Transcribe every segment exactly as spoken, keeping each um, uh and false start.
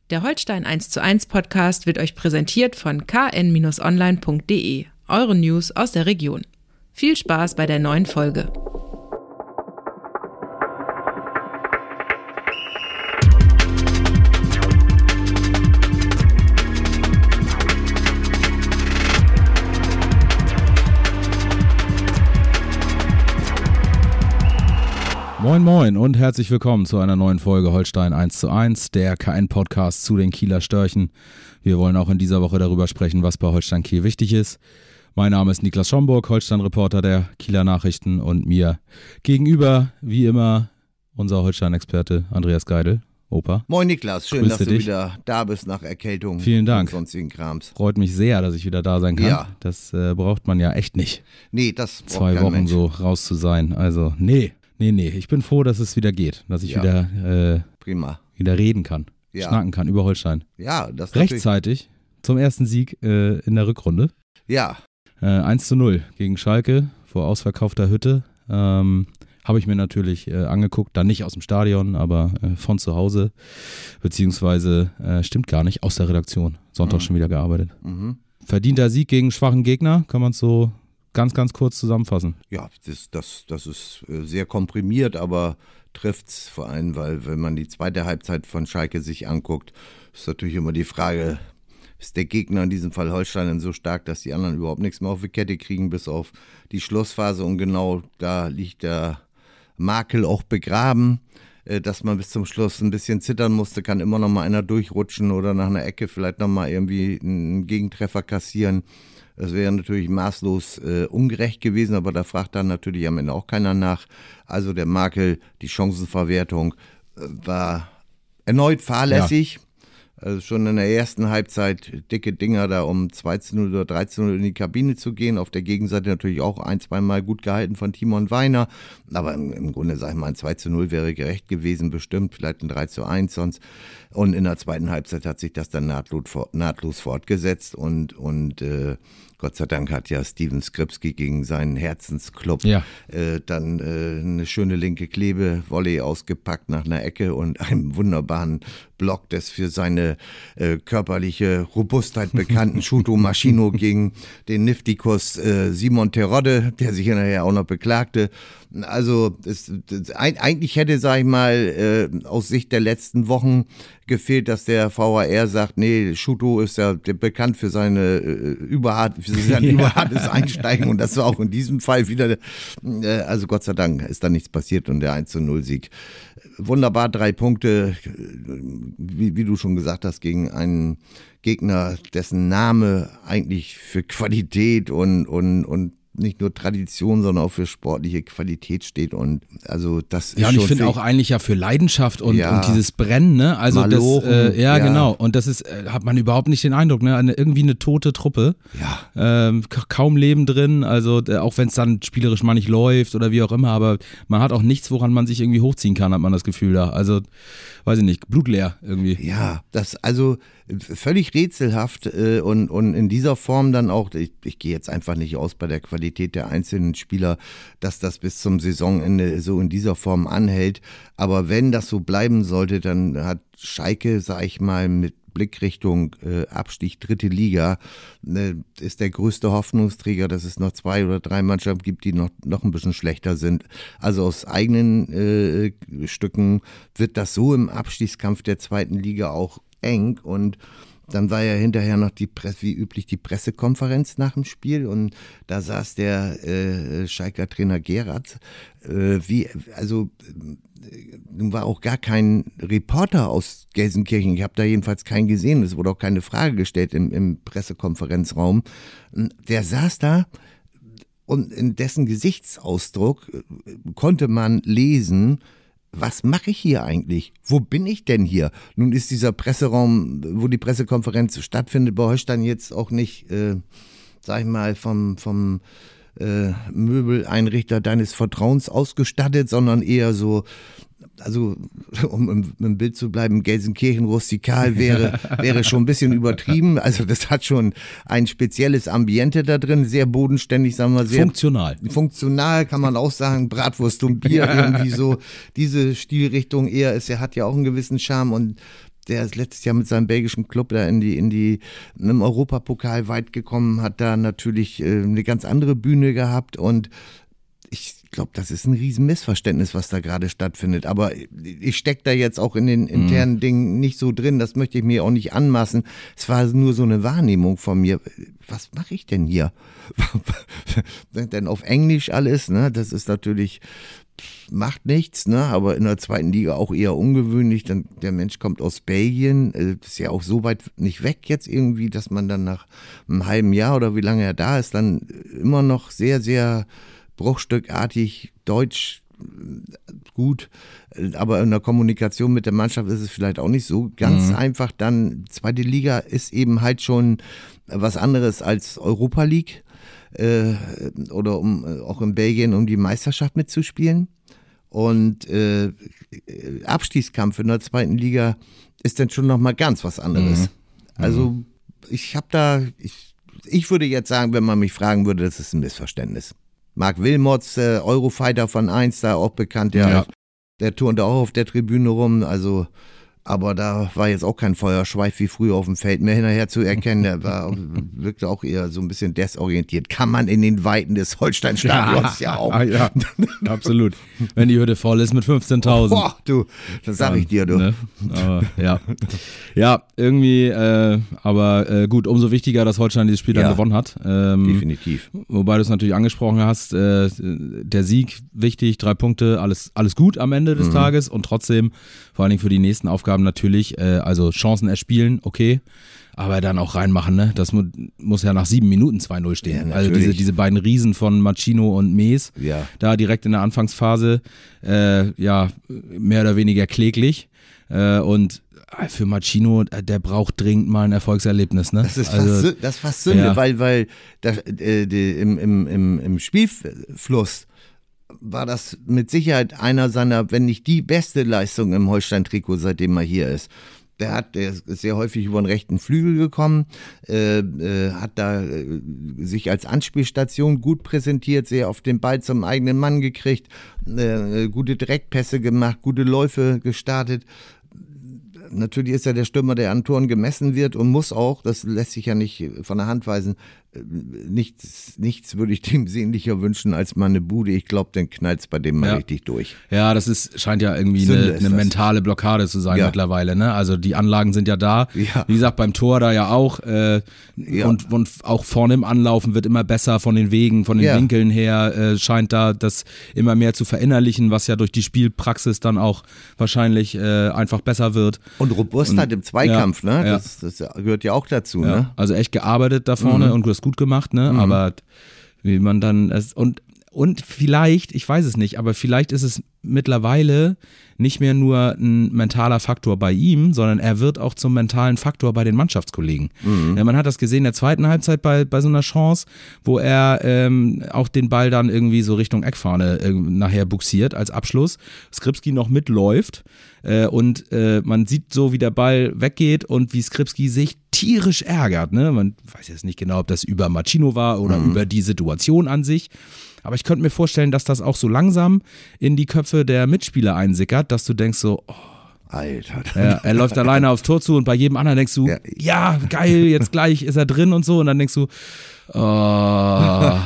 Der Holstein eins zu eins Podcast wird euch präsentiert von k n Bindestrich online punkt d e, eure News aus der Region. Viel Spaß bei der neuen Folge. Moin Moin und herzlich willkommen zu einer neuen Folge Holstein eins zu eins, der K N-Podcast zu den Kieler Störchen. Wir wollen auch in dieser Woche darüber sprechen, was bei Holstein Kiel wichtig ist. Mein Name ist Niklas Schomburg, Holstein-Reporter der Kieler Nachrichten, und mir gegenüber, wie immer, unser Holstein-Experte Andreas Geidel. Opa. Moin Niklas, schön, Grüße dass du dich. wieder da bist nach Erkältung. Vielen Dank. Und sonstigen Krams. Freut mich sehr, dass ich wieder da sein kann. Ja. Das äh, braucht man ja echt nicht. Nee, das braucht Zwei kein Wochen Mensch. so raus zu sein. Also, nee. Nee, nee, ich bin froh, dass es wieder geht, dass ich Ja. wieder, äh, Prima. wieder reden kann, Ja. schnacken kann über Holstein. Ja, das ist natürlich- Rechtzeitig zum ersten Sieg äh, in der Rückrunde. Ja, Äh, eins zu null gegen Schalke vor ausverkaufter Hütte. Ähm, Habe ich mir natürlich äh, angeguckt, dann nicht aus dem Stadion, aber äh, von zu Hause, beziehungsweise, äh, stimmt gar nicht, aus der Redaktion. Sonntag Mhm. schon wieder gearbeitet. mhm. Verdienter Sieg gegen schwachen Gegner, kann man es so ganz, ganz kurz zusammenfassen. ja, das, das, das ist äh, sehr komprimiert, aber trifft's vor allem, weil wenn man die zweite Halbzeit von Schalke sich anguckt, ist natürlich immer die Frage, ist der Gegner, in diesem Fall Holstein, denn so stark, dass die anderen überhaupt nichts mehr auf die Kette kriegen, bis auf die Schlussphase, und genau da liegt der Makel auch begraben, äh, dass man bis zum Schluss ein bisschen zittern musste, kann immer noch mal einer durchrutschen oder nach einer Ecke vielleicht noch mal irgendwie einen Gegentreffer kassieren. Das wäre natürlich maßlos äh, ungerecht gewesen, aber da fragt dann natürlich am Ende auch keiner nach. Also der Makel, die Chancenverwertung äh, war erneut fahrlässig. Also schon in der ersten Halbzeit dicke Dinger da, um zwei zu null oder drei zu null in die Kabine zu gehen. Auf der Gegenseite natürlich auch ein, zweimal gut gehalten von Timon Weiner. Aber im, im Grunde, sag ich mal, ein zwei zu null wäre gerecht gewesen, bestimmt. Vielleicht ein drei zu eins sonst. Und in der zweiten Halbzeit hat sich das dann nahtlos, nahtlos fortgesetzt. Und, und äh, Gott sei Dank hat ja Steven Skripski gegen seinen Herzensclub Ja. äh, dann äh, eine schöne linke Klebe-Volley ausgepackt nach einer Ecke und einem wunderbaren Block des für seine äh, körperliche Robustheit bekannten Shuto Maschino gegen den Niftikus äh, Simon Terodde, der sich hinterher auch noch beklagte. Also es, das, eigentlich hätte, sag ich mal, äh, aus Sicht der letzten Wochen gefehlt, dass der V H R sagt, nee, Shuto ist ja bekannt für seine äh, überhart, für sein Ja. überhartes Einsteigen, und das war auch in diesem Fall wieder, äh, also Gott sei Dank ist da nichts passiert und der eins zu null Sieg. Wunderbar, drei Punkte, wie, wie du schon gesagt hast, gegen einen Gegner, dessen Name eigentlich für Qualität und, und, und nicht nur Tradition, sondern auch für sportliche Qualität steht. Und also das ist Ja, und schon ich finde für- auch eigentlich ja für Leidenschaft und, Ja. und dieses Brennen, ne? Also Malochen, das, äh, ja, ja. genau. Und das ist, äh, hat man überhaupt nicht den Eindruck, ne? Eine, irgendwie eine tote Truppe. Ja. Ähm, ka- kaum Leben drin, also äh, auch wenn es dann spielerisch mal nicht läuft oder wie auch immer, aber man hat auch nichts, woran man sich irgendwie hochziehen kann, hat man das Gefühl da. Also, weiß ich nicht, blutleer irgendwie. Ja, das also völlig rätselhaft äh, und, und in dieser Form dann auch, ich, ich gehe jetzt einfach nicht aus bei der Qualität der einzelnen Spieler, dass das bis zum Saisonende so in dieser Form anhält. Aber wenn das so bleiben sollte, dann hat Schalke, sag ich mal, mit Blick Richtung äh, Abstieg dritte Liga, äh, ist der größte Hoffnungsträger, dass es noch zwei oder drei Mannschaften gibt, die noch, noch ein bisschen schlechter sind. Also aus eigenen äh, Stücken wird das so im Abstiegskampf der zweiten Liga auch eng. Und dann war ja hinterher noch die Presse, wie üblich, die Pressekonferenz nach dem Spiel, und da saß der äh, Schalker Trainer Gerrard, äh, wie, also äh, nun war auch gar kein Reporter aus Gelsenkirchen, ich habe da jedenfalls keinen gesehen, es wurde auch keine Frage gestellt im, im Pressekonferenzraum. Der saß da, und in dessen Gesichtsausdruck äh, konnte man lesen, was mache ich hier eigentlich? Wo bin ich denn hier? Nun ist dieser Presseraum, wo die Pressekonferenz stattfindet, bei Holstein jetzt auch nicht, äh, sag ich mal, vom, vom äh, Möbeleinrichter deines Vertrauens ausgestattet, sondern eher so, also um im, im Bild zu bleiben, Gelsenkirchen rustikal wäre, wäre schon ein bisschen übertrieben. Also das hat schon ein spezielles Ambiente da drin, sehr bodenständig, sagen wir, sehr Funktional. Funktional kann man auch sagen, Bratwurst und Bier, irgendwie so diese Stilrichtung eher ist, er hat ja auch einen gewissen Charme, und der ist letztes Jahr mit seinem belgischen Club da in die, in die, im Europapokal weit gekommen, hat da natürlich äh, eine ganz andere Bühne gehabt und ich glaube, das ist ein riesen Missverständnis, was da gerade stattfindet. Aber ich stecke da jetzt auch in den internen mhm. Dingen nicht so drin. Das möchte ich mir auch nicht anmaßen. Es war nur so eine Wahrnehmung von mir. Was mache ich denn hier? Denn auf Englisch alles, ne? Das ist natürlich, macht nichts, ne? Aber in der zweiten Liga auch eher ungewöhnlich. Dann, der Mensch kommt aus Belgien. Das ist ja auch so weit nicht weg jetzt irgendwie, dass man dann nach einem halben Jahr oder wie lange er da ist, dann immer noch sehr, sehr bruchstückartig Deutsch gut, aber in der Kommunikation mit der Mannschaft ist es vielleicht auch nicht so ganz mhm. einfach. Dann zweite Liga ist eben halt schon was anderes als Europa League äh, oder um auch in Belgien um die Meisterschaft mitzuspielen. Und äh, Abstiegskampf in der zweiten Liga ist dann schon nochmal ganz was anderes. Mhm. Also ich habe da, ich, ich würde jetzt sagen, wenn man mich fragen würde, das ist ein Missverständnis. Marc Wilmots, äh, Eurofighter von eins, da auch bekannt, der, ja. der turnte auch auf der Tribüne rum, also, aber da war jetzt auch kein Feuerschweif wie früher auf dem Feld mehr hinterher zu erkennen, der war, wirkte auch eher so ein bisschen desorientiert. Kann man in den Weiten des Holstein-Stadions ja, ja auch. Ja, absolut. Wenn die Hütte voll ist mit fünfzehntausend. Boah, du, das sag ich dir, du. Ne? Aber, ja. ja, irgendwie, äh, aber äh, gut, umso wichtiger, dass Holstein dieses Spiel ja, dann gewonnen hat. Ähm, definitiv. Wobei du es natürlich angesprochen hast, äh, der Sieg wichtig, drei Punkte, alles, alles gut am Ende des mhm. Tages und trotzdem, vor allen Dingen für die nächsten Aufgaben natürlich, äh, also Chancen erspielen, okay, aber dann auch reinmachen, ne? Das mu- muss ja nach sieben Minuten zwei null stehen. Ja, also diese, diese beiden Riesen von Machino und Mees, ja. da direkt in der Anfangsphase, äh, ja, mehr oder weniger kläglich äh, und für Machino, der braucht dringend mal ein Erfolgserlebnis, ne? Das ist fast, also, das ist fast Sünde, ja. weil, weil das, äh, die, im, im, im, im Spielfluss war das mit Sicherheit einer seiner, wenn nicht die beste Leistung im Holstein-Trikot, seitdem er hier ist. Der hat, der ist sehr häufig über den rechten Flügel gekommen, äh, äh, hat da äh, sich als Anspielstation gut präsentiert, sehr auf den Ball zum eigenen Mann gekriegt, äh, gute Direktpässe gemacht, gute Läufe gestartet. Natürlich ist er der Stürmer, der an Toren gemessen wird und muss auch, das lässt sich ja nicht von der Hand weisen, nichts, nichts würde ich dem sehnlicher wünschen als mal eine Bude. Ich glaube, dann knallt es bei dem mal ja. richtig durch. Ja, das ist, scheint ja irgendwie eine, eine mentale Blockade zu sein ja. mittlerweile. Ne? Also die Anlagen sind ja da. Ja. Wie gesagt, beim Tor da ja auch. Äh, ja. und, und auch vorne im Anlaufen wird immer besser von den Wegen, von den ja. Winkeln her. Äh, scheint da das immer mehr zu verinnerlichen, was ja durch die Spielpraxis dann auch wahrscheinlich äh, einfach besser wird. Und Robustheit und, im Zweikampf, ja, ne? Ja. Das, das gehört ja auch dazu. Ja. Ne? Also echt gearbeitet da vorne mhm. und das gut gemacht, ne? Mhm. Aber wie man dann es und und vielleicht, ich weiß es nicht, aber vielleicht ist es mittlerweile nicht mehr nur ein mentaler Faktor bei ihm, sondern er wird auch zum mentalen Faktor bei den Mannschaftskollegen. Mhm. Ja, man hat das gesehen in der zweiten Halbzeit bei, bei so einer Chance, wo er ähm, auch den Ball dann irgendwie so Richtung Eckfahne äh, nachher buxiert als Abschluss. Skripski noch mitläuft äh, und äh, man sieht so, wie der Ball weggeht und wie Skripski sich tierisch ärgert. Ne? Man weiß jetzt nicht genau, ob das über Machino war oder mhm. über die Situation an sich. Aber ich könnte mir vorstellen, dass das auch so langsam in die Köpfe der Mitspieler einsickert, dass du denkst so, oh, Alter. Ja, er läuft alleine aufs Tor zu und bei jedem anderen denkst du, ja, ja geil, jetzt gleich ist er drin und so. Und dann denkst du, oh.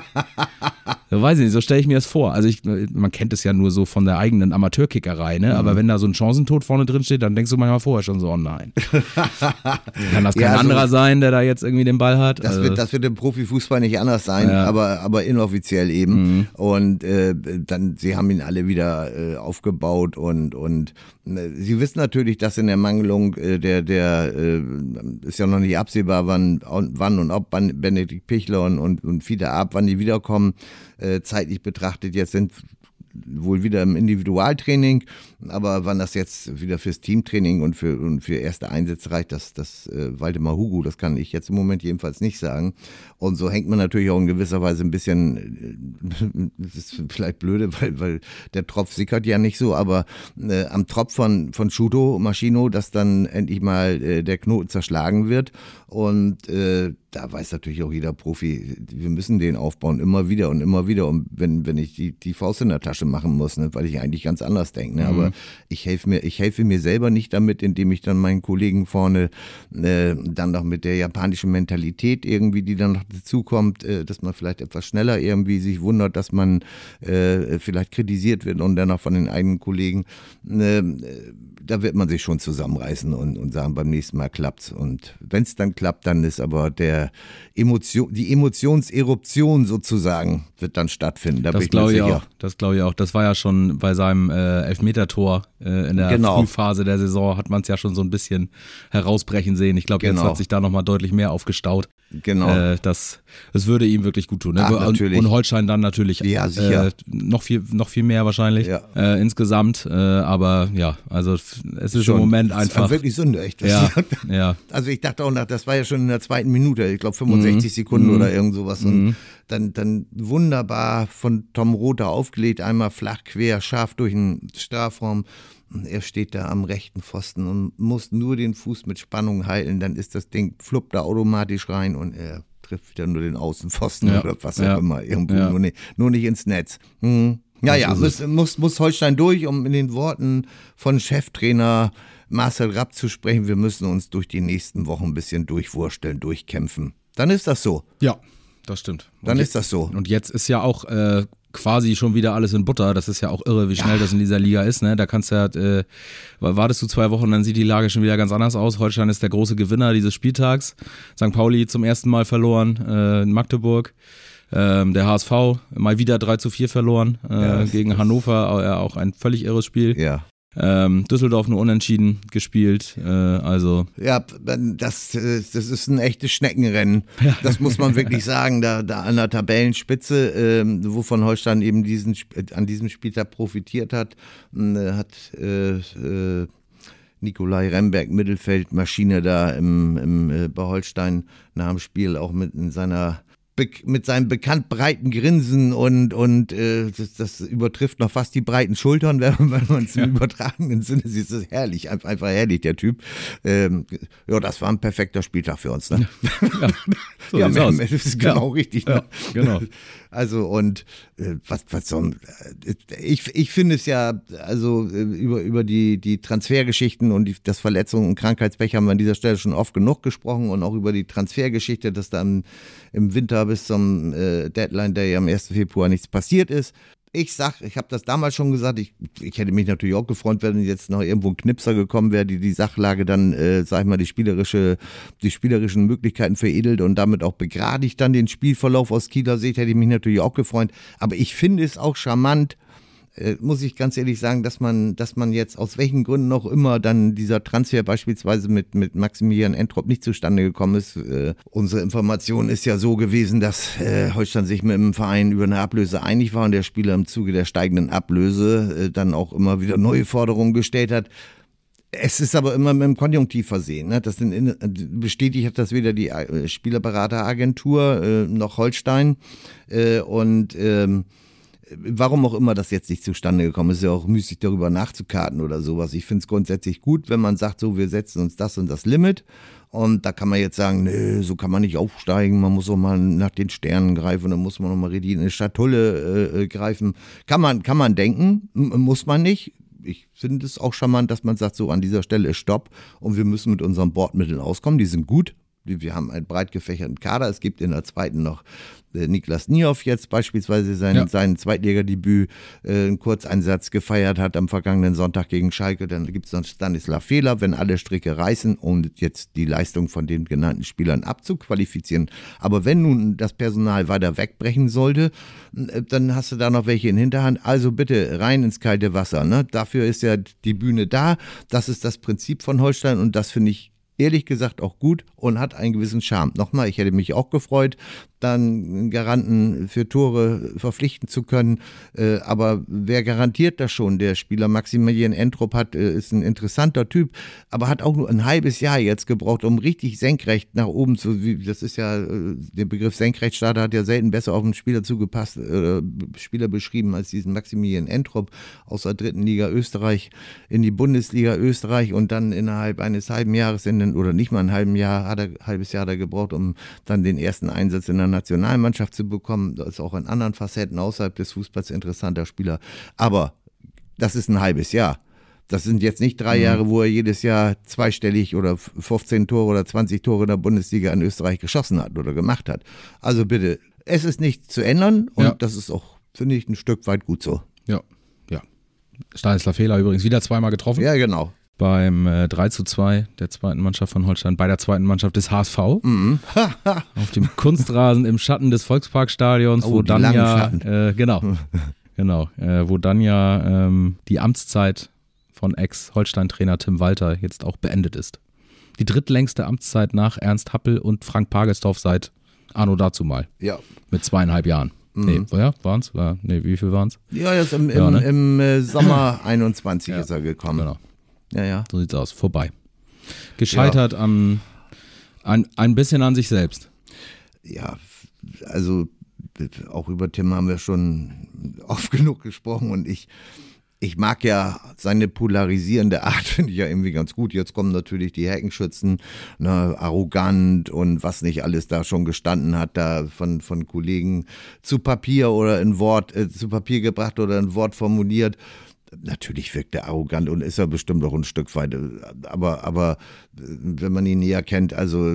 So, weiß ich nicht, so stelle ich mir das vor. Also ich, man kennt es ja nur so von der eigenen Amateurkickerei, ne? Aber mhm. wenn da so ein Chancentod vorne drin steht, dann denkst du manchmal vorher schon so, oh nein. Kann das kein ja, anderer so, sein, der da jetzt irgendwie den Ball hat? Das, also, wird, das wird im Profifußball nicht anders sein, ja. aber, aber inoffiziell eben. Mhm. Und äh, dann, sie haben ihn alle wieder äh, aufgebaut und, und äh, sie wissen natürlich, dass in der Mangelung äh, der, der äh, ist ja noch nicht absehbar, wann, wann und ob Benedikt Pichler und, und, und Fiete Ab, wann die wiederkommen, äh, zeitlich betrachtet. Jetzt sind wohl wieder im Individualtraining, aber wann das jetzt wieder fürs Teamtraining und für, und für erste Einsätze reicht, das, das äh, Waldemar Hugo, das kann ich jetzt im Moment jedenfalls nicht sagen. Und so hängt man natürlich auch in gewisser Weise ein bisschen, das ist vielleicht blöde, weil, weil der Tropf sickert ja nicht so, aber äh, am Tropf von, von Shuto Machino, dass dann endlich mal äh, der Knoten zerschlagen wird und äh, da weiß natürlich auch jeder Profi, wir müssen den aufbauen, immer wieder und immer wieder. Und wenn, wenn ich die, die Faust in der Tasche machen muss, ne, weil ich eigentlich ganz anders denke. Ne? Mhm. Aber ich helfe mir, ich helfe mir selber nicht damit, indem ich dann meinen Kollegen vorne äh, dann noch mit der japanischen Mentalität irgendwie, die dann noch dazukommt, äh, dass man vielleicht etwas schneller irgendwie sich wundert, dass man äh, vielleicht kritisiert wird und dann auch von den eigenen Kollegen. Äh, da wird man sich schon zusammenreißen und, und sagen, beim nächsten Mal klappt's. Und wenn es dann klappt, dann ist aber der Emotion, die Emotionseruption sozusagen wird dann stattfinden. Da das glaube ich auch. Das glaube ich auch. Das war ja schon bei seinem äh, Elfmetertor äh, in der genau. Frühphase der Saison, hat man es ja schon so ein bisschen herausbrechen sehen. Ich glaube, genau. jetzt hat sich da nochmal deutlich mehr aufgestaut. Genau. Äh, das, das würde ihm wirklich gut tun. Ne? Ach, natürlich. Und Holstein dann natürlich ja, sicher. Äh, noch viel, noch viel mehr wahrscheinlich ja. äh, insgesamt. Äh, aber ja, also es ist schon, im Moment das einfach. War wirklich so echt. Ja, ja. Also ich dachte auch nach, das war ja schon in der zweiten Minute, ich glaube fünfundsechzig mhm. Sekunden mhm. oder irgend sowas. Und mhm. dann, dann wunderbar von Tom Rother aufgelegt, einmal flach quer, scharf durch den Strafraum. Und er steht da am rechten Pfosten und muss nur den Fuß mit Spannung halten, dann ist das Ding, fluppt da automatisch rein und er trifft wieder nur den Außenpfosten ja. oder was auch ja. immer, irgendwo, ja. nur, nicht, nur nicht ins Netz. Hm. Ja, ja, muss, muss, muss Holstein durch, um in den Worten von Cheftrainer Marcel Rapp zu sprechen, wir müssen uns durch die nächsten Wochen ein bisschen durchwursteln, durchkämpfen. Dann ist das so. Ja, das stimmt. Und Dann jetzt, ist das so. Und jetzt ist ja auch äh, quasi schon wieder alles in Butter. Das ist ja auch irre, wie schnell ja. das in dieser Liga ist. Ne? Da kannst du ja, äh, wartest du zwei Wochen, dann sieht die Lage schon wieder ganz anders aus. Holstein ist der große Gewinner dieses Spieltags. Sankt Pauli zum ersten Mal verloren äh, in Magdeburg. Ähm, der H S V mal wieder drei zu vier verloren äh, ja, gegen Hannover. Äh, auch ein völlig irres Spiel. Ja. Ähm, Düsseldorf nur unentschieden gespielt, äh, also. Ja, das, das ist ein echtes Schneckenrennen. Ja. Das muss man wirklich sagen, da, da an der Tabellenspitze, äh, wovon Holstein eben diesen, an diesem Spieltag profitiert hat, äh, hat äh, äh, Nikolai Remberg, Mittelfeldmaschine da im, im, äh, bei Holstein nach dem Spiel auch mit in seiner mit seinem bekannt breiten Grinsen und, und äh, das, das übertrifft noch fast die breiten Schultern, wenn man es im ja. übertragenen Sinne sieht. Das ist herrlich, einfach, einfach herrlich, der Typ. Ähm, ja, das war ein perfekter Spieltag für uns. Ne? Ja, so ja mehr, mehr, das ist genau ja. richtig. Ne? Ja, genau. Also und äh, was, was so ein, ich, ich finde es ja, also äh, über, über die, die Transfergeschichten und die, das Verletzungen und Krankheitspech haben wir an dieser Stelle schon oft genug gesprochen und auch über die Transfergeschichte, dass da im, im Winter bis zum äh, Deadline Day am ersten Februar nichts passiert ist. Ich sag, ich habe das damals schon gesagt, ich, ich hätte mich natürlich auch gefreut, wenn jetzt noch irgendwo ein Knipser gekommen wäre, die die Sachlage dann, äh, sag ich mal, die spielerische, die spielerischen Möglichkeiten veredelt und damit auch begradigt dann den Spielverlauf aus Kieler Sicht, hätte ich mich natürlich auch gefreut. Aber ich finde es auch charmant, äh, muss ich ganz ehrlich sagen, dass man, dass man jetzt aus welchen Gründen auch immer dann dieser Transfer beispielsweise mit, mit Maximilian Entrop nicht zustande gekommen ist. Äh, unsere Information ist ja so gewesen, dass äh, Holstein sich mit dem Verein über eine Ablöse einig war und der Spieler im Zuge der steigenden Ablöse äh, dann auch immer wieder neue Forderungen gestellt hat. Es ist aber immer mit dem Konjunktiv versehen. Ne? Das sind, bestätigt hat das weder die äh, Spielerberateragentur äh, noch Holstein äh, und ähm, warum auch immer das jetzt nicht zustande gekommen ist, ist ja auch müßig darüber nachzukarten oder sowas. Ich finde es grundsätzlich gut, wenn man sagt, so wir setzen uns das und das Limit und da kann man jetzt sagen, nö, so kann man nicht aufsteigen, man muss auch mal nach den Sternen greifen, dann muss man auch mal richtig in eine Schatulle äh, greifen. Kann man, kann man denken, muss man nicht. Ich finde es auch charmant, dass man sagt, so an dieser Stelle ist Stopp und wir müssen mit unseren Bordmitteln auskommen, die sind gut. Wir haben einen breit gefächerten Kader. Es gibt in der zweiten noch äh, Niklas Niehoff jetzt beispielsweise sein, ja. sein Zweitligadebüt, äh, einen Kurzeinsatz gefeiert hat am vergangenen Sonntag gegen Schalke. Dann gibt es noch Stanislav Fehler, wenn alle Stricke reißen, um jetzt die Leistung von den genannten Spielern abzuqualifizieren. Aber wenn nun das Personal weiter wegbrechen sollte, äh, dann hast du da noch welche in Hinterhand. Also bitte rein ins kalte Wasser. Ne? Dafür ist ja die Bühne da. Das ist das Prinzip von Holstein und das finde ich ehrlich gesagt auch gut und hat einen gewissen Charme. Nochmal, ich hätte mich auch gefreut, dann einen Garanten für Tore verpflichten zu können. Äh, aber wer garantiert das schon? Der Spieler Maximilian Entrup hat, äh, ist ein interessanter Typ, aber hat auch nur ein halbes Jahr jetzt gebraucht, um richtig senkrecht nach oben zu, wie, das ist ja, äh, der Begriff Senkrechtstarter hat ja selten besser auf einen Spieler zugepasst, äh, Spieler beschrieben als diesen Maximilian Entrup aus der dritten Liga Österreich in die Bundesliga Österreich und dann innerhalb eines halben Jahres, in den, oder nicht mal ein halben Jahr, hat er, halbes Jahr hat er gebraucht, um dann den ersten Einsatz in der Nationalmannschaft zu bekommen. Das ist auch in anderen Facetten außerhalb des Fußballs interessanter Spieler. Aber das ist ein halbes Jahr. Das sind jetzt nicht drei mhm. Jahre, wo er jedes Jahr zweistellig oder fünfzehn Tore oder zwanzig Tore in der Bundesliga in Österreich geschossen hat oder gemacht hat. Also bitte, es ist nicht zu ändern und ja. das ist auch, finde ich, ein Stück weit gut so. Ja, ja. Stanislav Fehler übrigens wieder zweimal getroffen. Ja, genau. Beim äh, drei zu zwei der zweiten Mannschaft von Holstein, bei der zweiten Mannschaft des H S V. Mhm. Auf dem Kunstrasen im Schatten des Volksparkstadions, oh, wo dann ja, äh, genau, genau, äh, wo dann ja ähm, die Amtszeit von Ex-Holstein-Trainer Tim Walter jetzt auch beendet ist. Die drittlängste Amtszeit nach Ernst Happel und Frank Pagelsdorf seit anno dazumal. Ja. Mit zweieinhalb Jahren. Mhm. Nee, ja, waren es? Nee, wie viel waren es? Ja, jetzt im, ja, im, ne? im äh, Sommer einundzwanzig ja. ist er gekommen. Genau. Ja, ja. So sieht's aus. Vorbei. Gescheitert ja. an, an ein bisschen an sich selbst. Ja, also auch über Tim haben wir schon oft genug gesprochen und ich, ich mag ja seine polarisierende Art, finde ich ja irgendwie ganz gut. Jetzt kommen natürlich die Heckenschützen, ne, arrogant und was nicht alles da schon gestanden hat, da von, von Kollegen zu Papier oder in Wort, äh, zu Papier gebracht oder in Wort formuliert. Natürlich wirkt er arrogant und ist er bestimmt auch ein Stück weit, aber, aber wenn man ihn näher kennt, also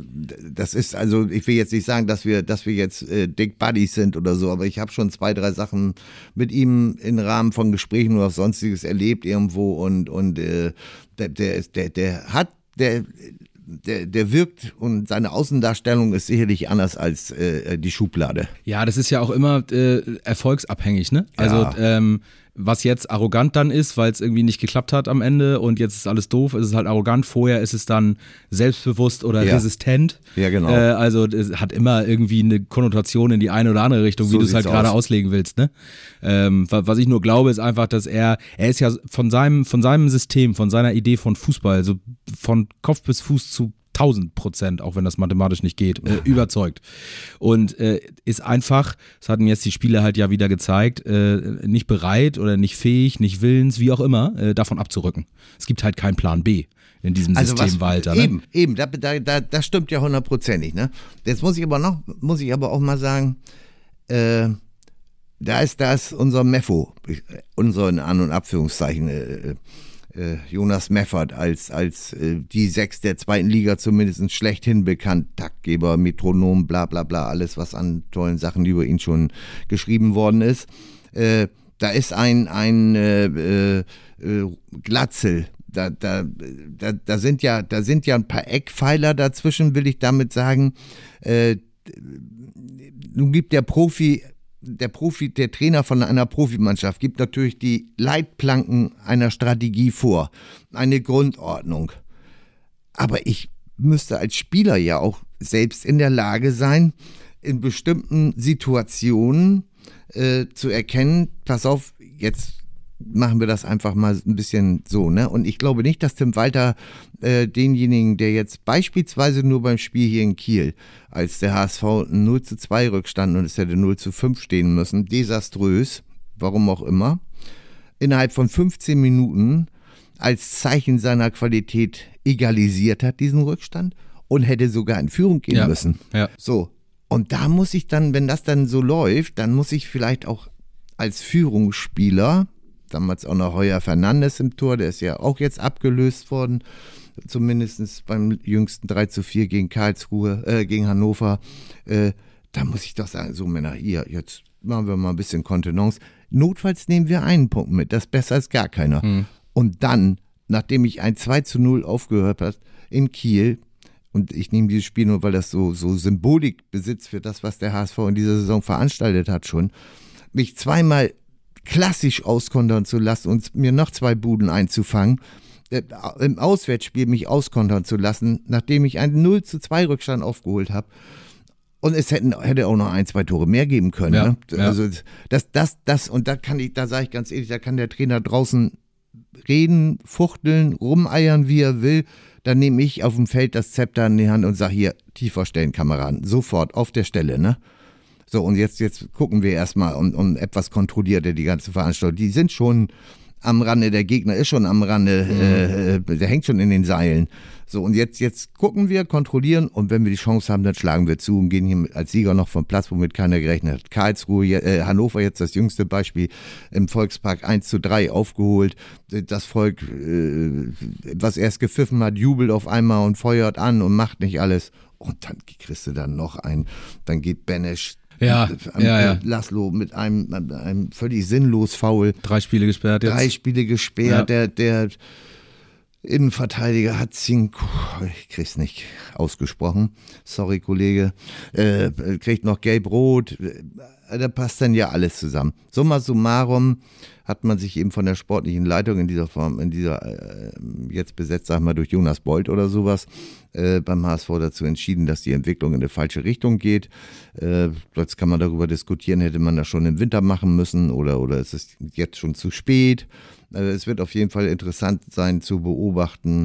das ist, also ich will jetzt nicht sagen, dass wir, dass wir jetzt äh, Dick Buddies sind oder so, aber ich habe schon zwei, drei Sachen mit ihm im Rahmen von Gesprächen oder sonstiges erlebt irgendwo und, und äh, der, der, der, der hat, der Der, der wirkt und seine Außendarstellung ist sicherlich anders als äh, die Schublade. Ja, das ist ja auch immer äh, erfolgsabhängig, ne? Also ja. ähm, was jetzt arrogant dann ist, weil es irgendwie nicht geklappt hat am Ende und jetzt ist alles doof, ist es halt arrogant. Vorher ist es dann selbstbewusst oder ja. resistent. Ja, genau. Äh, also es hat immer irgendwie eine Konnotation in die eine oder andere Richtung, so wie du es halt gerade auslegen willst, ne? Ähm, was ich nur glaube, ist einfach, dass er, er ist ja von seinem, von seinem System, von seiner Idee von Fußball, also von Kopf bis Fuß zu tausend Prozent, auch wenn das mathematisch nicht geht, äh, überzeugt. Und äh, ist einfach, das hatten jetzt die Spieler halt ja wieder gezeigt, äh, nicht bereit oder nicht fähig, nicht willens, wie auch immer, äh, davon abzurücken. Es gibt halt keinen Plan B in diesem also System was, Walter. Eben, ne? eben, da, da, da, das stimmt ja hundertprozentig. Ne? Jetzt muss ich aber noch, muss ich aber auch mal sagen, äh, da ist das unser Meffo, unser in An- und Abführungszeichen, äh, Äh, Jonas Meffert als, als äh, die Sechs der zweiten Liga zumindest schlechthin bekannt, Taktgeber, Metronom, bla bla bla, alles was an tollen Sachen über ihn schon geschrieben worden ist. Äh, da ist ein, ein äh, äh, Glatzel, da, da, da, da, sind ja, da sind ja ein paar Eckpfeiler dazwischen, will ich damit sagen. Äh, nun gibt der Profi Der Profi, der Trainer von einer Profimannschaft gibt natürlich die Leitplanken einer Strategie vor, eine Grundordnung. Aber ich müsste als Spieler ja auch selbst in der Lage sein, in bestimmten Situationen äh, zu erkennen, pass auf, jetzt machen wir das einfach mal ein bisschen so, ne? Und ich glaube nicht, dass Tim Walter äh, denjenigen, der jetzt beispielsweise nur beim Spiel hier in Kiel, als der H S V null zu zwei Rückstand und es hätte null zu fünf stehen müssen, desaströs, warum auch immer, innerhalb von fünfzehn Minuten als Zeichen seiner Qualität egalisiert hat, diesen Rückstand, und hätte sogar in Führung gehen ja. müssen. Ja. So. Und da muss ich dann, wenn das dann so läuft, dann muss ich vielleicht auch als Führungsspieler, damals auch noch Heuer Fernandes im Tor, der ist ja auch jetzt abgelöst worden, zumindest beim jüngsten drei zu vier gegen Karlsruhe, äh, gegen Hannover. Äh, da muss ich doch sagen, so Männer, hier, jetzt machen wir mal ein bisschen Kontenance. Notfalls nehmen wir einen Punkt mit, das ist besser als gar keiner. Mhm. Und dann, nachdem ich ein zwei zu null aufgehört habe in Kiel, und ich nehme dieses Spiel nur, weil das so, so Symbolik besitzt für das, was der H S V in dieser Saison veranstaltet hat schon, mich zweimal klassisch auskontern zu lassen und mir noch zwei Buden einzufangen, äh, im Auswärtsspiel mich auskontern zu lassen, nachdem ich einen null zu zwei Rückstand aufgeholt habe. Und es hätten, hätte auch noch ein, zwei Tore mehr geben können. Ja, Ne? ja. Also das, das, das, und da kann ich, da sage ich ganz ehrlich, da kann der Trainer draußen reden, fuchteln, rumeiern, wie er will. Dann nehme ich auf dem Feld das Zepter in die Hand und sage hier, tiefer stellen, Kameraden. Sofort, auf der Stelle, ne? So, und jetzt, jetzt gucken wir erstmal und, und etwas kontrollierter die ganze Veranstaltung. Die sind schon am Rande, der Gegner ist schon am Rande, mhm. äh, der hängt schon in den Seilen. So, und jetzt, jetzt gucken wir, kontrollieren und wenn wir die Chance haben, dann schlagen wir zu und gehen hier als Sieger noch vom Platz, womit keiner gerechnet hat. Karlsruhe, äh, Hannover jetzt das jüngste Beispiel, im Volkspark eins zu drei aufgeholt. Das Volk, äh, was erst gepfiffen hat, jubelt auf einmal und feuert an und macht nicht alles. Und dann kriegst du dann noch einen, dann geht Benesch, Ja, Am, ja, ja. Laszlo mit einem, einem völlig sinnlos Foul. Drei Spiele gesperrt jetzt. Drei Spiele gesperrt. Ja. Der, der Innenverteidiger Hatzinko, ich krieg's nicht ausgesprochen, sorry Kollege, äh, kriegt noch gelb-rot. Da passt dann ja alles zusammen. Summa summarum hat man sich eben von der sportlichen Leitung in dieser Form, in dieser, äh, jetzt besetzt, sag mal, durch Jonas Bold oder sowas, äh, beim H S V dazu entschieden, dass die Entwicklung in eine falsche Richtung geht. Äh, jetzt kann man darüber diskutieren, hätte man das schon im Winter machen müssen oder, oder ist es jetzt schon zu spät? Also es wird auf jeden Fall interessant sein zu beobachten,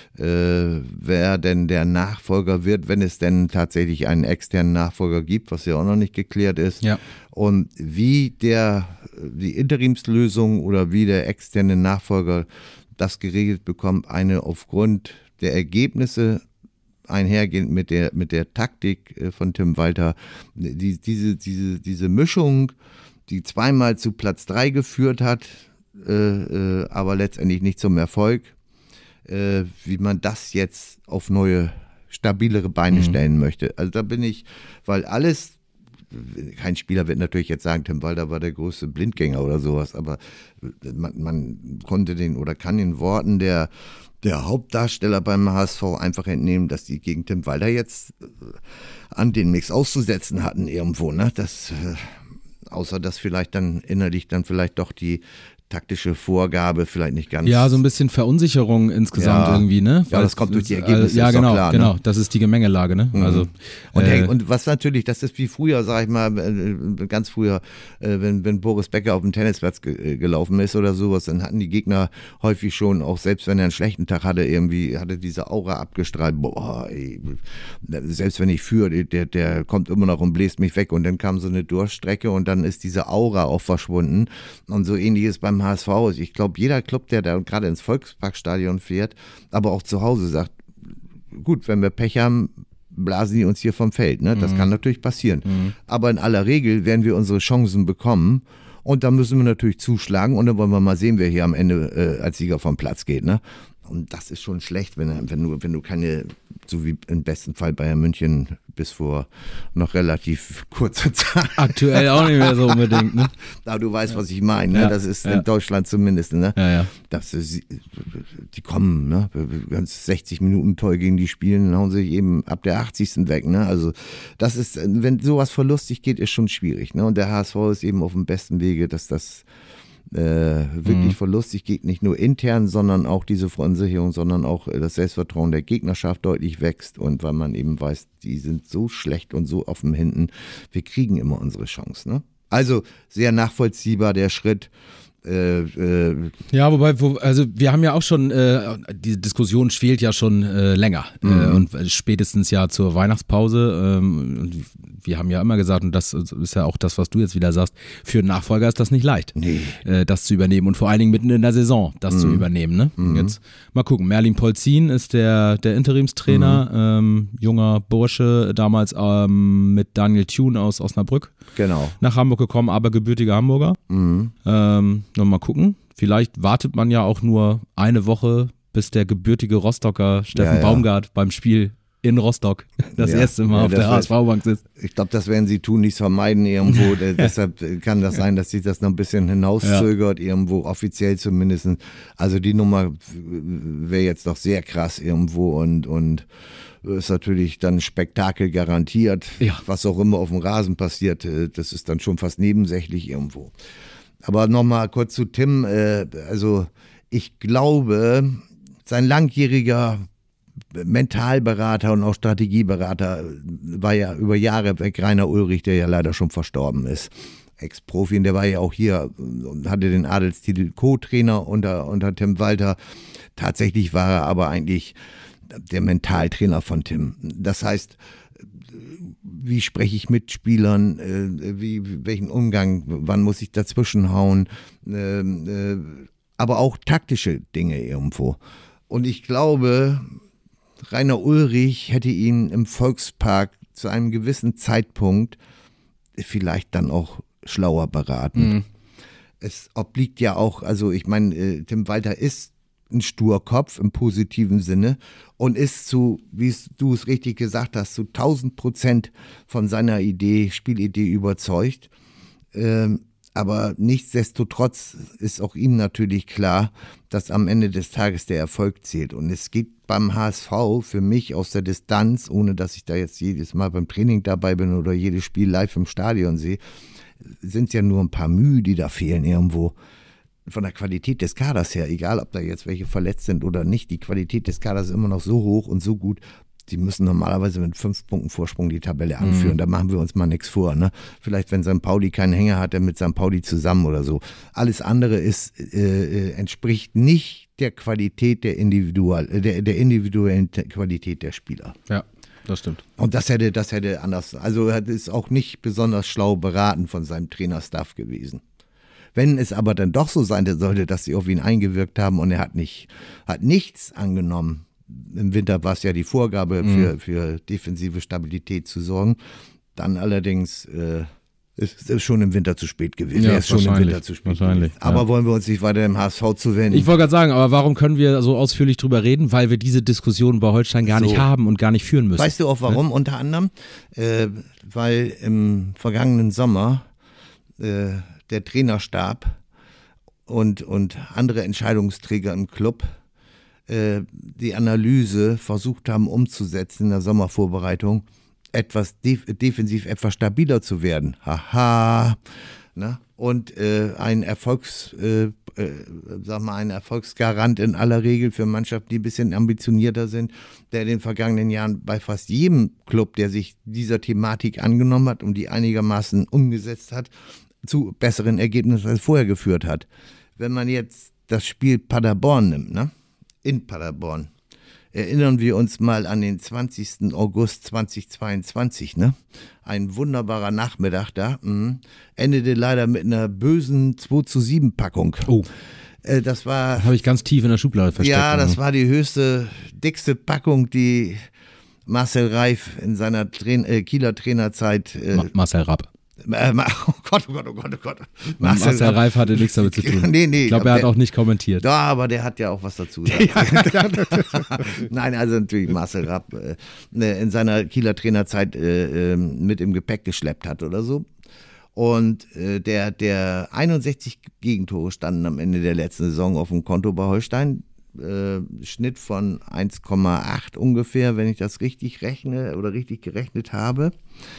äh, wer denn der Nachfolger wird, wenn es denn tatsächlich einen externen Nachfolger gibt, was ja auch noch nicht geklärt ist. Ja. Und wie der, die Interimslösung oder wie der externe Nachfolger das geregelt bekommt, eine aufgrund der Ergebnisse einhergehend mit der, mit der Taktik von Tim Walter, die, diese, diese, diese Mischung, die zweimal zu Platz drei geführt hat, Äh, äh, aber letztendlich nicht zum Erfolg, äh, wie man das jetzt auf neue, stabilere Beine mhm. stellen möchte. Also da bin ich, weil alles, kein Spieler wird natürlich jetzt sagen, Tim Walter war der größte Blindgänger oder sowas, aber man, man konnte den oder kann den Worten der, der Hauptdarsteller beim H S V einfach entnehmen, dass die gegen Tim Walter jetzt äh, an den nichts auszusetzen hatten irgendwo, ne? Das, äh, außer dass vielleicht dann innerlich dann vielleicht doch die taktische Vorgabe vielleicht nicht ganz. Ja, so ein bisschen Verunsicherung insgesamt ja. irgendwie, ne? Ja, das kommt durch die Ergebnisse, äh, ja, ist doch genau, klar, genau. Ne? Das ist die Gemengelage, ne? Mhm. Also und, äh, und was natürlich, das ist wie früher, sag ich mal, äh, ganz früher, äh, wenn, wenn Boris Becker auf dem Tennisplatz ge- gelaufen ist oder sowas, dann hatten die Gegner häufig schon, auch selbst wenn er einen schlechten Tag hatte, irgendwie hatte diese Aura abgestrahlt. Boah, ey, selbst wenn ich führe, der, der kommt immer noch und bläst mich weg und dann kam so eine Durchstrecke und dann ist diese Aura auch verschwunden und so ähnlich ist beim H S V. Ich Ich glaube, jeder Club, der da gerade ins Volksparkstadion fährt, aber auch zu Hause sagt, gut, wenn wir Pech haben, blasen die uns hier vom Feld. Ne? Das mhm. kann natürlich passieren. Mhm. Aber in aller Regel werden wir unsere Chancen bekommen und da müssen wir natürlich zuschlagen und dann wollen wir mal sehen, wer hier am Ende äh, als Sieger vom Platz geht. Ne? Und das ist schon schlecht, wenn, wenn, du, wenn du keine, so wie im besten Fall Bayern München bis vor noch relativ kurzer Zeit. Aktuell auch nicht mehr so unbedingt, ne? Aber du weißt, was ich meine, ne? Ja, Das ist ja. in Deutschland zumindest, ne? Ja, ja. Das ist, die kommen, ne? Ganz sechzig Minuten toll gegen die spielen, dann hauen sie eben ab der achtzigsten weg, ne? Also das ist, wenn sowas verlustig geht, ist schon schwierig, ne? Und der H S V ist eben auf dem besten Wege, dass das Äh, wirklich mhm. verlustig geht, nicht nur intern, sondern auch diese Verunsicherung, sondern auch das Selbstvertrauen der Gegnerschaft deutlich wächst und weil man eben weiß, die sind so schlecht und so offen hinten, wir kriegen immer unsere Chance. Ne? Also sehr nachvollziehbar der Schritt. Äh, äh, ja, wobei, wo, also wir haben ja auch schon, äh, die Diskussion schwelt ja schon äh, länger mhm. äh, und spätestens ja zur Weihnachtspause. Ähm, und wir haben ja immer gesagt, und das ist ja auch das, was du jetzt wieder sagst, für einen Nachfolger ist das nicht leicht, nee. äh, das zu übernehmen und vor allen Dingen mitten in der Saison das mhm. zu übernehmen. Ne? Mhm. Jetzt mal gucken, Merlin Polzin ist der, der Interimstrainer, mhm. ähm, junger Bursche, damals ähm, mit Daniel Thune aus Osnabrück genau. nach Hamburg gekommen, aber gebürtiger Hamburger. Mhm. Ähm, noch mal gucken. Vielleicht wartet man ja auch nur eine Woche, bis der gebürtige Rostocker Steffen ja, ja. Baumgart beim Spiel in Rostock das ja, erste Mal ja, auf der H S V-Bank sitzt. Ich glaube, das werden sie tun, nichts vermeiden irgendwo. Deshalb kann das sein, dass sich das noch ein bisschen hinauszögert, ja. irgendwo offiziell zumindest. Also die Nummer wäre jetzt doch sehr krass irgendwo und, und ist natürlich dann Spektakel garantiert. Ja. Was auch immer auf dem Rasen passiert, das ist dann schon fast nebensächlich irgendwo. Aber nochmal kurz zu Tim, äh, also ich glaube, sein langjähriger Mentalberater und auch Strategieberater war ja über Jahre weg, Rainer Ulrich, der ja leider schon verstorben ist. Ex-Profi, und der war ja auch hier und hatte den Adelstitel Co-Trainer unter, unter Tim Walter. Tatsächlich war er aber eigentlich der Mentaltrainer von Tim. Das heißt, wie spreche ich mit Spielern, äh, wie, welchen Umgang, wann muss ich dazwischen hauen, äh, äh, aber auch taktische Dinge irgendwo. Und ich glaube, Rainer Ulrich hätte ihn im Volkspark zu einem gewissen Zeitpunkt vielleicht dann auch schlauer beraten. Mhm. Es obliegt ja auch, also ich meine, äh, Tim Walter ist ein Sturkopf im positiven Sinne und ist zu, wie du es richtig gesagt hast, zu tausend Prozent von seiner Idee, Spielidee überzeugt. Ähm, aber nichtsdestotrotz ist auch ihm natürlich klar, dass am Ende des Tages der Erfolg zählt. Und es geht beim H S V für mich aus der Distanz, ohne dass ich da jetzt jedes Mal beim Training dabei bin oder jedes Spiel live im Stadion sehe, sind es ja nur ein paar Mühe, die da fehlen irgendwo. Von der Qualität des Kaders her, egal ob da jetzt welche verletzt sind oder nicht, die Qualität des Kaders ist immer noch so hoch und so gut, die müssen normalerweise mit fünf Punkten Vorsprung die Tabelle anführen. Mhm. Da machen wir uns mal nichts vor. Ne? Vielleicht, wenn Sankt Pauli keinen Hänger hat, dann mit Sankt Pauli zusammen oder so. Alles andere ist, äh, entspricht nicht der Qualität der, Individual, der, der individuellen Qualität der Spieler. Ja. Das stimmt. Und das hätte, das hätte anders, also er ist auch nicht besonders schlau beraten von seinem Trainerstaff gewesen. Wenn es aber dann doch so sein sollte, dass sie auf ihn eingewirkt haben und er hat nicht, hat nichts angenommen, im Winter war es ja die Vorgabe, mhm. für, für defensive Stabilität zu sorgen, dann allerdings äh, ist es schon im Winter zu spät gewesen. Ja, er ist schon im Winter zu spät wahrscheinlich, gewesen. Aber ja. wollen wir uns nicht weiter im H S V zuwenden? Ich wollte gerade sagen, aber warum können wir so ausführlich drüber reden? Weil wir diese Diskussion bei Holstein gar so. nicht haben und gar nicht führen müssen. Weißt du auch warum? Ne? Unter anderem, äh, weil im vergangenen Sommer äh, der Trainerstab und, und andere Entscheidungsträger im Club äh, die Analyse versucht haben umzusetzen in der Sommervorbereitung, etwas def- defensiv etwas stabiler zu werden. Haha. Ne? Und äh, ein Erfolgs, äh, äh, sag mal, ein Erfolgsgarant in aller Regel für Mannschaften, die ein bisschen ambitionierter sind, der in den vergangenen Jahren bei fast jedem Club, der sich dieser Thematik angenommen hat und die einigermaßen umgesetzt hat, zu besseren Ergebnissen als vorher geführt hat. Wenn man jetzt das Spiel Paderborn nimmt, ne? In Paderborn, erinnern wir uns mal an den zwanzigsten August zweitausendzweiundzwanzig, ne? Ein wunderbarer Nachmittag da, mh. endete leider mit einer bösen zwei zu sieben Packung. Oh. Äh, das war... Habe ich ganz tief in der Schublade versteckt. Ja, das war die höchste, dickste Packung, die Marcel Reif in seiner Train- äh, Kieler Trainerzeit... Äh, Ma- Marcel Rapp. Äh, oh Gott, oh Gott, oh Gott, oh Gott. Marcel, Marcel Reif hatte nichts damit zu tun. Nee, nee. Ich glaube, er hat auch nicht kommentiert. Ja, aber der hat ja auch was dazu gesagt. Nein, also natürlich Marcel Rapp äh, in seiner Kieler Trainerzeit äh, äh, mit im Gepäck geschleppt hat oder so. Und äh, der, der einundsechzig Gegentore standen am Ende der letzten Saison auf dem Konto bei Holstein. Äh, Schnitt von eins Komma acht ungefähr, wenn ich das richtig rechne oder richtig gerechnet habe.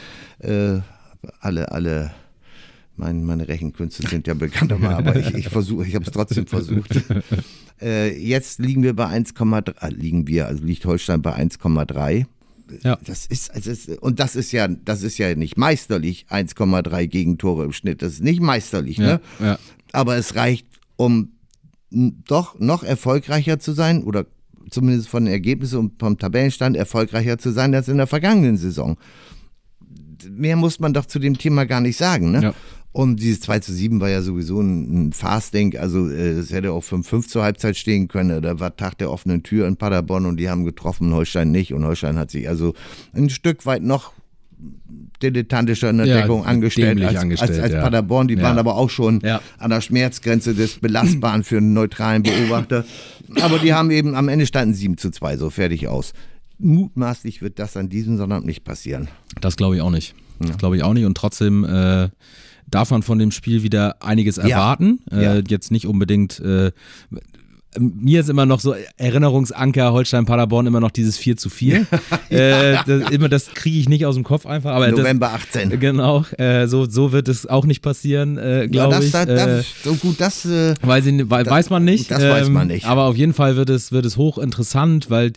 Äh, alle, alle, mein, meine Rechenkünste sind ja bekannt, aber ich, ich versuche, ich habe es trotzdem versucht. Äh, jetzt liegen wir bei eins Komma drei, liegen wir, also liegt Holstein bei eins Komma drei. Ja. Das ist, also es, und das ist ja, das ist ja nicht meisterlich, eins Komma drei Gegentore im Schnitt. Das ist nicht meisterlich, ne? Ja, ja. Aber es reicht, um doch noch erfolgreicher zu sein, oder zumindest von den Ergebnissen und vom Tabellenstand erfolgreicher zu sein als in der vergangenen Saison. Mehr muss man doch zu dem Thema gar nicht sagen, ne? Ja. Und dieses zwei zu sieben war ja sowieso ein, ein Fast-Denk, also es äh, hätte auch fünf fünf zur Halbzeit stehen können. Da war Tag der offenen Tür in Paderborn und die haben getroffen, Holstein nicht. Und Holstein hat sich also ein Stück weit noch dilettantischer in der ja, Deckung angestellt als, angestellt, als, als ja. Paderborn. Die ja. waren aber auch schon ja. an der Schmerzgrenze des Belastbaren für einen neutralen Beobachter. Aber die haben eben, am Ende standen sieben zu zwei, so fertig aus. Mutmaßlich wird das an diesem Sonntag nicht passieren. Das glaube ich auch nicht. Das glaube ich auch nicht. Und trotzdem äh, darf man von dem Spiel wieder einiges erwarten. Ja. Äh, ja. Jetzt nicht unbedingt. Äh, mir ist immer noch so Erinnerungsanker Holstein-Paderborn immer noch dieses vier zu vier. äh, das, immer, das kriege ich nicht aus dem Kopf einfach. Aber November das, achtzehn. Genau, äh, so, so wird es auch nicht passieren, äh, glaube ja, ich. Das, äh, so gut, das, äh, weiß, ich, weiß das, man nicht. Das ähm, weiß man nicht. Aber auf jeden Fall wird es, wird es hochinteressant, weil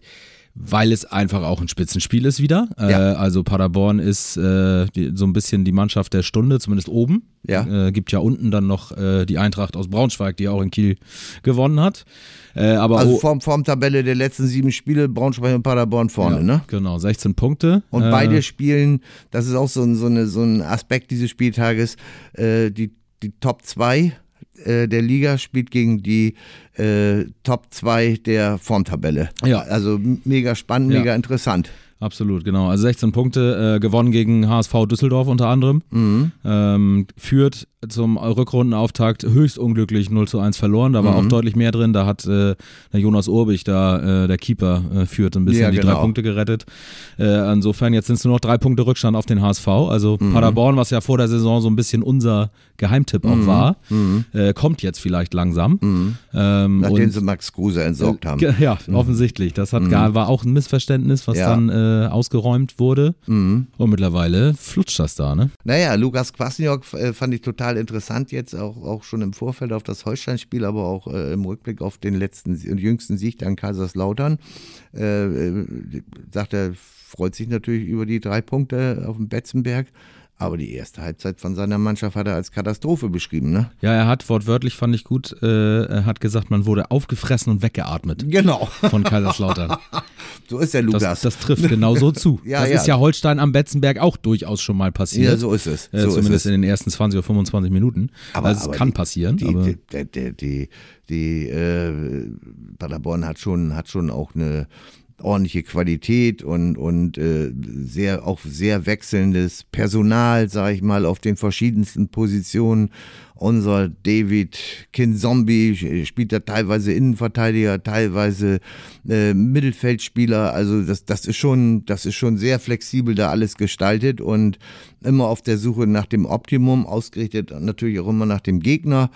weil es einfach auch ein Spitzenspiel ist wieder. Ja. Äh, also Paderborn ist äh, die, so ein bisschen die Mannschaft der Stunde, zumindest oben. Ja. Äh, gibt ja unten dann noch äh, die Eintracht aus Braunschweig, die auch in Kiel gewonnen hat. Äh, aber Also oh, Form, Formtabelle der letzten sieben Spiele, Braunschweig und Paderborn vorne, ja, ne? Genau, sechzehn Punkte. Und äh, beide spielen, das ist auch so ein, so eine, so ein Aspekt dieses Spieltages, äh, die, die Top zwei äh, der Liga spielt gegen die äh, Top zwei der Formtabelle. Ja. Also m- mega spannend, Ja. mega interessant. Absolut, genau. Also sechzehn Punkte, äh, gewonnen gegen H S V Düsseldorf unter anderem. Mhm. Ähm, führt zum Rückrundenauftakt höchst unglücklich null zu eins verloren. Da war Mhm. auch deutlich mehr drin. Da hat äh, der Jonas Urbich, da äh, der Keeper, äh, führt ein bisschen Ja, die genau. drei Punkte gerettet. Äh, insofern, jetzt sind es nur noch drei Punkte Rückstand auf den H S V. Also Mhm. Paderborn, was ja vor der Saison so ein bisschen unser Geheimtipp auch Mhm. war, Mhm. äh, kommt jetzt vielleicht langsam. Mhm. Ähm, Nachdem und- sie Max Kruse entsorgt haben. Ge- Ja, offensichtlich. Das hat gar, war auch ein Missverständnis, was Ja. dann äh, ausgeräumt wurde. Mhm. Und mittlerweile flutscht das da, ne? Naja, Lukas Kwasniok äh, fand ich total interessant jetzt, auch, auch schon im Vorfeld auf das Holstein-Spiel, aber auch äh, im Rückblick auf den letzten und jüngsten Sieg dann Kaiserslautern. Äh, äh, sagt er, freut sich natürlich über die drei Punkte auf dem Betzenberg. Aber die erste Halbzeit von seiner Mannschaft hat er als Katastrophe beschrieben, ne? Ja, er hat wortwörtlich, fand ich gut, äh, er hat gesagt, man wurde aufgefressen und weggeatmet Genau. von Kaiserslautern. So ist der Lukas. Das, das trifft genau so zu. Ja, das ja. ist ja Holstein am Betzenberg auch durchaus schon mal passiert. Ja, so ist es. Äh, So zumindest ist es. in den ersten zwanzig oder fünfundzwanzig Minuten. Aber- also es aber kann die- passieren. Die, aber die, die, die, die, die äh, Paderborn hat schon, hat schon auch eine ordentliche Qualität und, und äh, sehr, auch sehr wechselndes Personal, sag ich mal, auf den verschiedensten Positionen. Unser David Kinzombie spielt da teilweise Innenverteidiger, teilweise äh, Mittelfeldspieler. Also das, das ist schon, das ist schon sehr flexibel da alles gestaltet und immer auf der Suche nach dem Optimum, ausgerichtet natürlich auch immer nach dem Gegner.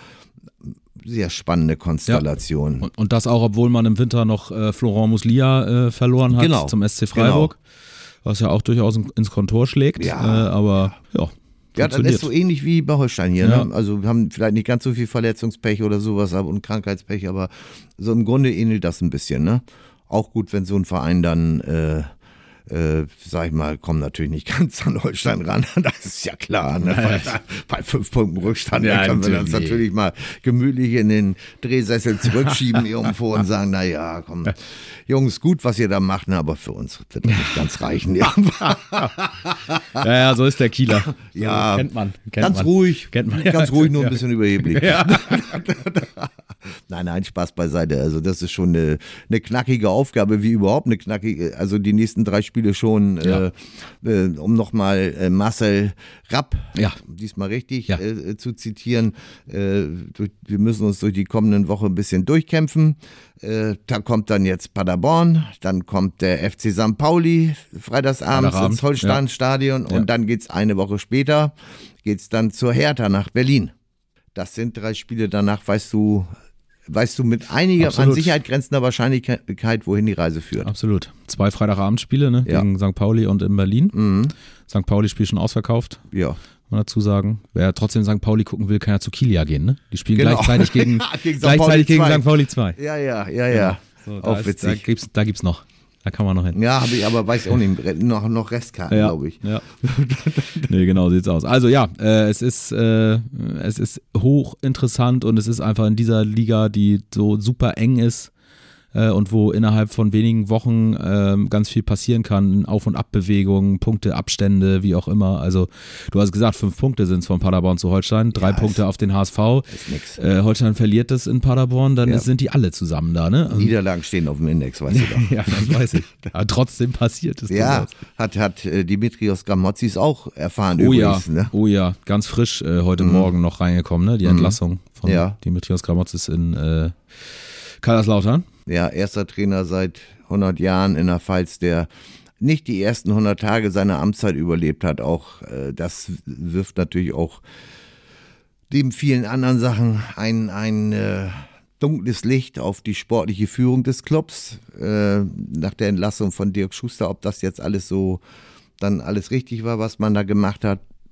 Sehr spannende Konstellation. und, und das auch, obwohl man im Winter noch äh, Florent Muslia äh, verloren hat Genau. zum S C Freiburg, was ja auch durchaus in, ins Kontor schlägt. Ja. Äh, aber ja, Ja, das ist so ähnlich wie bei Holstein hier. Ja. Ne? Also wir haben vielleicht nicht ganz so viel Verletzungspech oder sowas aber- und Krankheitspech, aber so im Grunde ähnelt das ein bisschen. Ne? Auch gut, wenn so ein Verein dann, äh, äh, sag ich mal, kommen natürlich nicht ganz an Holstein ran. Das ist ja klar. Ne? Bei, bei fünf Punkten Rückstand Ja, dann können wir uns natürlich. natürlich mal gemütlich in den Drehsessel zurückschieben irgendwo und sagen, naja, komm, Jungs, gut, was ihr da macht, ne? Aber für uns wird das nicht ganz reichen. Ja. Ja, ja, so ist der Kieler. Ja, So, kennt man. Kennt ganz man. ruhig, Kennt man. ganz Ja. ruhig, nur ein Ja. bisschen überheblich. Ja. Nein, nein, Spaß beiseite. Also das ist schon eine, eine knackige Aufgabe, wie überhaupt eine knackige, also die nächsten drei Spiele schon, Ja. äh, äh, um nochmal äh, Marcel Rapp, Ja. diesmal richtig Ja. äh, zu zitieren, äh, durch, wir müssen uns durch die kommenden Woche ein bisschen durchkämpfen. Äh, da kommt dann jetzt Paderborn, dann kommt der F C Sankt Pauli freitagsabends Freitagabend, ins Holsteinstadion Ja. und dann geht's eine Woche später, geht's dann zur Hertha nach Berlin. Das sind drei Spiele, danach weißt du, weißt du mit einiger, an Absolut. Sicherheit grenzender Wahrscheinlichkeit, wohin die Reise führt. Absolut. Zwei Freitagabendspiele, ne? Ja. Gegen Sankt Pauli und in Berlin. Mhm. Sankt Pauli-Spiel schon ausverkauft, Ja. muss man dazu sagen. Wer trotzdem Sankt Pauli gucken will, kann ja zu Kilia gehen, ne? Die spielen Genau. gleichzeitig gegen, Ja, gegen Sankt Pauli gleichzeitig gegen zwei. Sankt Pauli zwei. Ja, ja, ja, ja. So, da auch ist, witzig. Da gibt's, da gibt's noch. Da kann man noch hin. Ja, habe ich, aber weiß auch nicht, noch, noch Restkarten, Ja, glaube ich. ja. Nee, genau, sieht's aus. Also ja, äh, es ist äh, es ist hochinteressant und es ist einfach in dieser Liga, die so super eng ist äh, und wo innerhalb von wenigen Wochen ähm, ganz viel passieren kann. Auf- und Abbewegungen, Punkte, Abstände, wie auch immer. Also du hast gesagt, fünf Punkte sind es von Paderborn zu Holstein, drei Ja, Punkte ist- auf den H S V. Ist nix. Äh, Holstein verliert das in Paderborn, dann Ja. ist, sind die alle zusammen da, ne? Also, Niederlagen stehen auf dem Index, weißt du doch. ja, das weiß ich. Aber trotzdem passiert es. Ja, durchaus. hat, hat äh, Dimitrios Gramotzis auch erfahren Oh übrigens. ja, Ne? oh ja, ganz frisch äh, heute Morgen noch reingekommen, ne? Die Entlassung von Ja. Dimitrios Gramotzis in äh, Kaiserslautern. Ja, erster Trainer seit hundert Jahren in der Pfalz, der nicht die ersten hundert Tage seiner Amtszeit überlebt hat. Auch äh, das wirft natürlich auch neben vielen anderen Sachen ein, ein äh, dunkles Licht auf die sportliche Führung des Clubs. Äh, nach der Entlassung von Dirk Schuster, ob das jetzt alles so dann alles richtig war, was man da gemacht hat,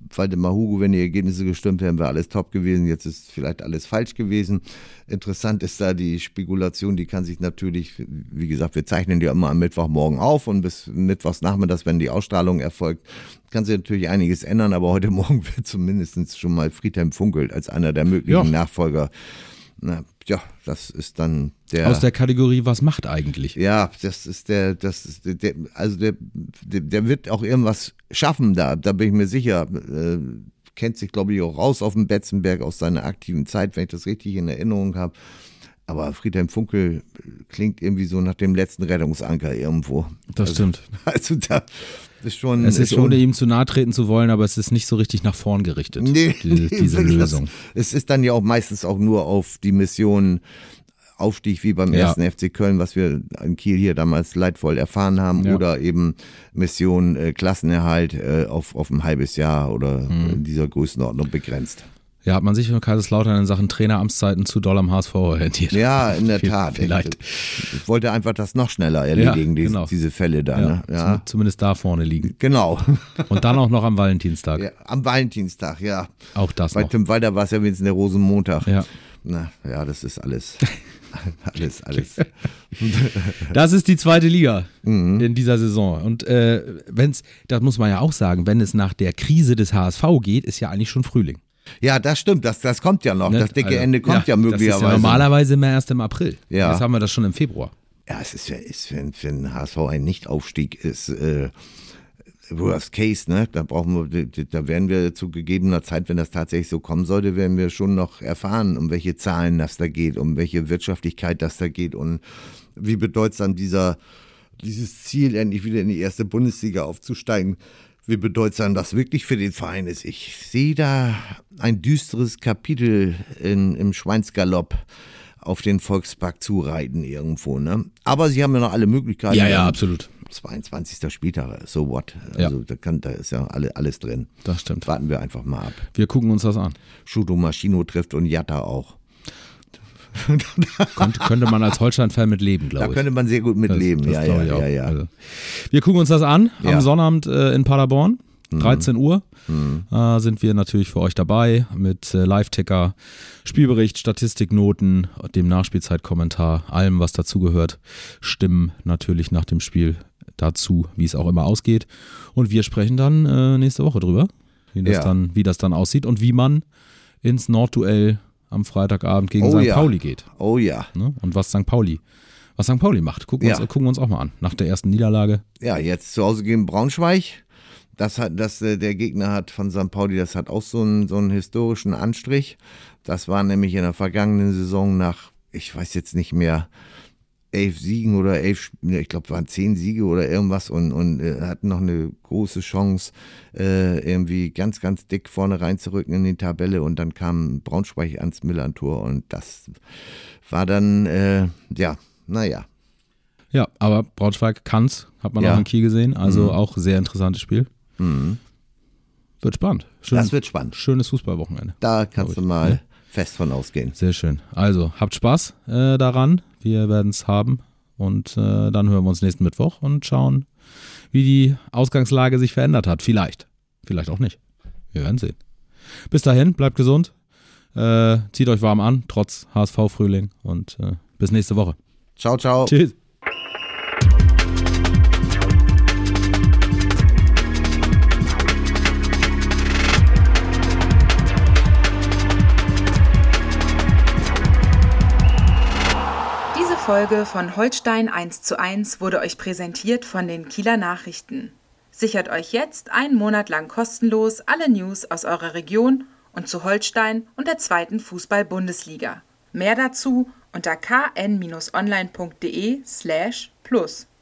Waldemar Hugo, wenn die Ergebnisse gestimmt hätten, wäre alles top gewesen. Jetzt ist vielleicht alles falsch gewesen. Interessant ist da die Spekulation, die kann sich natürlich, wie gesagt, wir zeichnen die immer am Mittwochmorgen auf und bis Mittwochsnachmittags, wenn die Ausstrahlung erfolgt, kann sich natürlich einiges ändern, aber heute Morgen wird zumindest schon mal Friedhelm Funkel als einer der möglichen ja. Nachfolger. Na, ja, das ist dann der... Aus der Kategorie, was macht eigentlich? Ja, das ist der, das ist der, der also der, der, der wird auch irgendwas schaffen da, da bin ich mir sicher. Äh, kennt sich, glaube ich, auch raus auf dem Betzenberg aus seiner aktiven Zeit, wenn ich das richtig in Erinnerung habe. Aber Friedhelm Funkel klingt irgendwie so nach dem letzten Rettungsanker irgendwo. Das also, stimmt. Also da ist schon... Es ist, ist schon, ohne ihm zu nahe treten zu wollen, aber es ist nicht so richtig nach vorn gerichtet, nee, die, nee, diese Lösung. Das, es ist dann ja auch meistens auch nur auf die Mission Aufstieg wie beim ja. ersten F C Köln, was wir in Kiel hier damals leidvoll erfahren haben, ja. oder eben Mission äh, Klassenerhalt äh, auf, auf ein halbes Jahr oder mhm. in dieser Größenordnung begrenzt. Ja, hat man sich von Kaiserslautern in Sachen Traineramtszeiten zu doll am H S V orientiert. Ja, in der Tat. Vielleicht. Ich, ich wollte einfach das noch schneller erledigen, ja, genau. diese, diese Fälle da. Ja, ne? ja. Zumindest da vorne liegen. Genau. Und dann auch noch am Valentinstag. Ja, am Valentinstag, ja. Auch das Bei noch. Tim Walter war es ja wenigstens der Rosenmontag. Ja. Na, ja, das ist alles. Alles, alles. Das ist die zweite Liga mhm. in dieser Saison. Und äh, wenn es, das muss man ja auch sagen, wenn es nach der Krise des H S V geht, ist ja eigentlich schon Frühling. Ja, das stimmt, das, das kommt ja noch. Ne? Das dicke also, Ende kommt ja, ja möglicherweise. Das ist ja normalerweise immer erst im April. Ja. Jetzt haben wir das schon im Februar. Ja, es ist, ist für, für den H S V ein Nichtaufstieg ist äh, Worst Case, ne? Da brauchen wir, da werden wir zu gegebener Zeit, wenn das tatsächlich so kommen sollte, werden wir schon noch erfahren, um welche Zahlen das da geht, um welche Wirtschaftlichkeit das da geht und wie bedeutsam dieser, dieses Ziel, endlich wieder in die erste Bundesliga aufzusteigen, wie bedeutsam das wirklich für den Verein ist. Ich sehe da ein düsteres Kapitel in, im Schweinsgalopp auf den Volkspark zureiten irgendwo, ne? Aber sie haben ja noch alle Möglichkeiten. Ja, ja, absolut. zweiundzwanzigster Spieltag, so what? Also ja. da, kann, da ist ja alle, alles drin. Das stimmt. Warten wir einfach mal ab. Wir gucken uns das an. Shuto Maschino trifft und Jatta auch. Könnte, könnte man als Holstein-Fan mit leben, glaube ich. Da könnte man sehr gut mit das, leben, das ja, ja, ja, ja. Also, wir gucken uns das an am ja. Sonnabend äh, in Paderborn, dreizehn Uhr. Mhm. Äh, sind wir natürlich für euch dabei mit äh, Live-Ticker, Spielbericht, Statistiknoten, dem Nachspielzeitkommentar, allem, was dazugehört. Stimmen natürlich nach dem Spiel dazu, wie es auch immer ausgeht. Und wir sprechen dann äh, nächste Woche drüber, wie das, ja. dann, wie das dann aussieht und wie man ins Nordduell am Freitagabend gegen oh, Sankt ja. Pauli geht. Oh ja. Ne? Und was Sankt Pauli, was Sankt Pauli macht. Gucken, ja. uns, gucken wir uns auch mal an. Nach der ersten Niederlage. Ja, jetzt zu Hause gegen Braunschweig. Das hat, das, äh, der Gegner hat von Sankt Pauli, das hat auch so einen, so einen historischen Anstrich. Das war nämlich in der vergangenen Saison nach, ich weiß jetzt nicht mehr, elf Siegen oder elf, ich glaube, es waren zehn Siege oder irgendwas und, und äh, hatten noch eine große Chance, äh, irgendwie ganz, ganz dick vorne reinzurücken in die Tabelle und dann kam Braunschweig ans Millern-Tor und das war dann, äh, ja, naja. Ja, aber Braunschweig kann's, hat man ja. auch in Kiel gesehen, also mhm. auch sehr interessantes Spiel. Mhm. Wird spannend. Schön, das wird spannend. Schönes Fußballwochenende. Da kannst du mal ja. fest von ausgehen. Sehr schön. Also, habt Spaß äh, daran. Wir werden es haben und äh, dann hören wir uns nächsten Mittwoch und schauen, wie die Ausgangslage sich verändert hat. Vielleicht. Vielleicht auch nicht. Wir werden sehen. Bis dahin, bleibt gesund. Äh, zieht euch warm an, trotz H S V-Frühling und äh, bis nächste Woche. Ciao, ciao. Tschüss. Folge von Holstein eins zu eins wurde euch präsentiert von den Kieler Nachrichten. Sichert euch jetzt einen Monat lang kostenlos alle News aus eurer Region und zu Holstein und der zweiten Fußball-Bundesliga. Mehr dazu unter k n Bindestrich online punkt de slash plus.